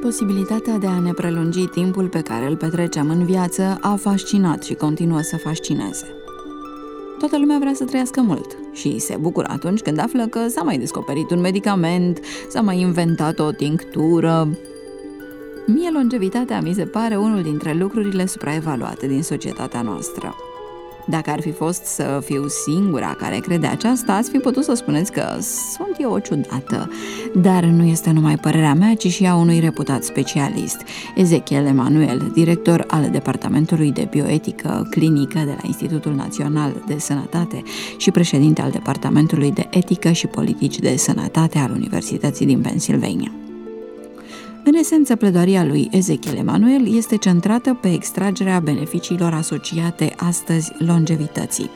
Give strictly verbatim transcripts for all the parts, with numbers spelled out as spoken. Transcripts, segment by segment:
Posibilitatea de a ne prelungi timpul pe care îl petrecem în viață a fascinat și continuă să fascineze. Toată lumea vrea să trăiască mult și se bucură atunci când află că s-a mai descoperit un medicament, s-a mai inventat o tinctură. Mie longevitatea mi se pare unul dintre lucrurile supraevaluate din societatea noastră. Dacă ar fi fost să fiu singura care crede aceasta, ați fi putut să spuneți că sunt eu o ciudată. Dar nu este numai părerea mea, ci și a unui reputat specialist, Ezechiel Emanuel, director al Departamentului de Bioetică Clinică de la Institutul Național de Sănătate și președinte al Departamentului de Etică și Politici de Sănătate al Universității din Pennsylvania. În esență, pledoaria lui Ezechiel Emanuel este centrată pe extragerea beneficiilor asociate astăzi longevității.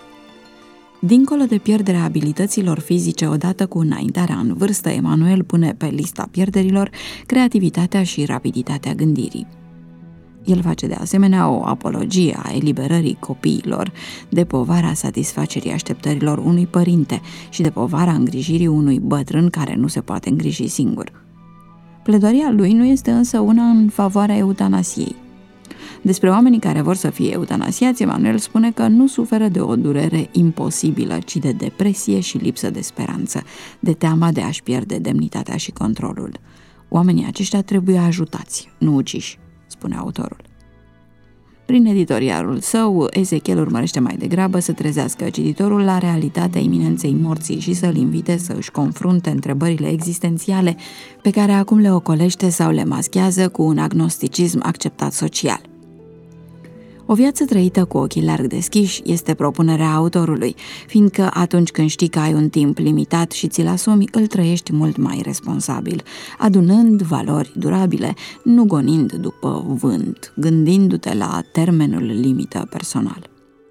Dincolo de pierderea abilităților fizice odată cu înaintarea în vârstă, Emanuel pune pe lista pierderilor creativitatea și rapiditatea gândirii. El face de asemenea o apologie a eliberării copiilor de povara satisfacerii așteptărilor unui părinte și de povara îngrijirii unui bătrân care nu se poate îngriji singur. Pledoaria lui nu este însă una în favoarea eutanasiei. Despre oamenii care vor să fie eutanasiați, Emanuel spune că nu suferă de o durere imposibilă, ci de depresie și lipsă de speranță, de teama de a-și pierde demnitatea și controlul. Oamenii aceștia trebuie ajutați, nu uciși, spune autorul. Prin editorialul său, Ezechiel urmărește mai degrabă să trezească cititorul la realitatea iminenței morții și să-l invite să își confrunte întrebările existențiale pe care acum le ocolește sau le maschează cu un agnosticism acceptat social. O viață trăită cu ochii larg deschiși este propunerea autorului, fiindcă atunci când știi că ai un timp limitat și ți-l asumi, îl trăiești mult mai responsabil, adunând valori durabile, nu gonind după vânt, gândindu-te la termenul limită personal.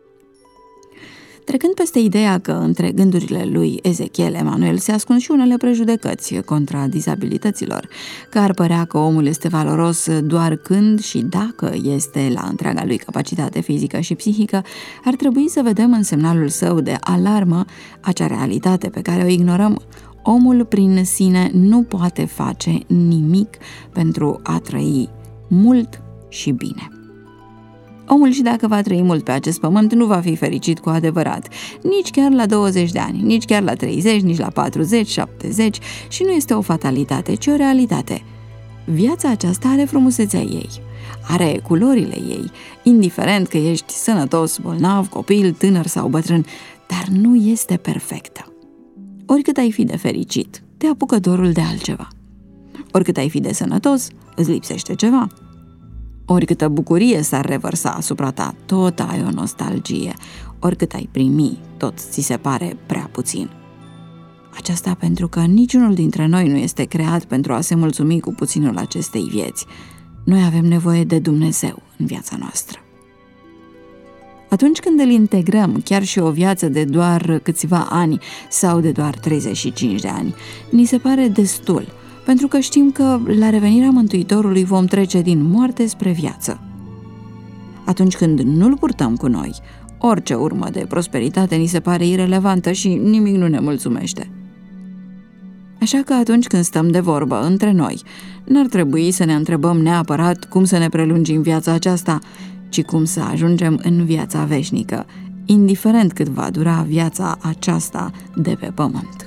Trecând peste ideea că între gândurile lui Ezechiel Emanuel se ascund și unele prejudecăți contra dizabilităților, că ar părea că omul este valoros doar când și dacă este la întreaga lui capacitate fizică și psihică, ar trebui să vedem în semnalul său de alarmă acea realitate pe care o ignorăm. Omul prin sine nu poate face nimic pentru a trăi mult și bine. Omul, și dacă va trăi mult pe acest pământ, nu va fi fericit cu adevărat, nici chiar la douăzeci de ani, nici chiar la treizeci, nici la patruzeci, șaptezeci, și nu este o fatalitate, ci o realitate. Viața aceasta are frumusețea ei, are culorile ei, indiferent că ești sănătos, bolnav, copil, tânăr sau bătrân, dar nu este perfectă. Oricât ai fi de fericit, te apucă dorul de altceva. Oricât ai fi de sănătos, îți lipsește ceva. Oricâtă bucurie s-ar revărsa asupra ta, tot ai o nostalgie. Oricât ai primi, tot ți se pare prea puțin. Aceasta pentru că niciunul dintre noi nu este creat pentru a se mulțumi cu puținul acestei vieți. Noi avem nevoie de Dumnezeu în viața noastră. Atunci când îl integrăm, chiar și o viață de doar câțiva ani sau de doar treizeci și cinci de ani, ni se pare destul, pentru că știm că la revenirea Mântuitorului vom trece din moarte spre viață. Atunci când nu-L purtăm cu noi, orice urmă de prosperitate ni se pare irelevantă și nimic nu ne mulțumește. Așa că atunci când stăm de vorbă între noi, n-ar trebui să ne întrebăm neapărat cum să ne prelungim viața aceasta, ci cum să ajungem în viața veșnică, indiferent cât va dura viața aceasta de pe pământ.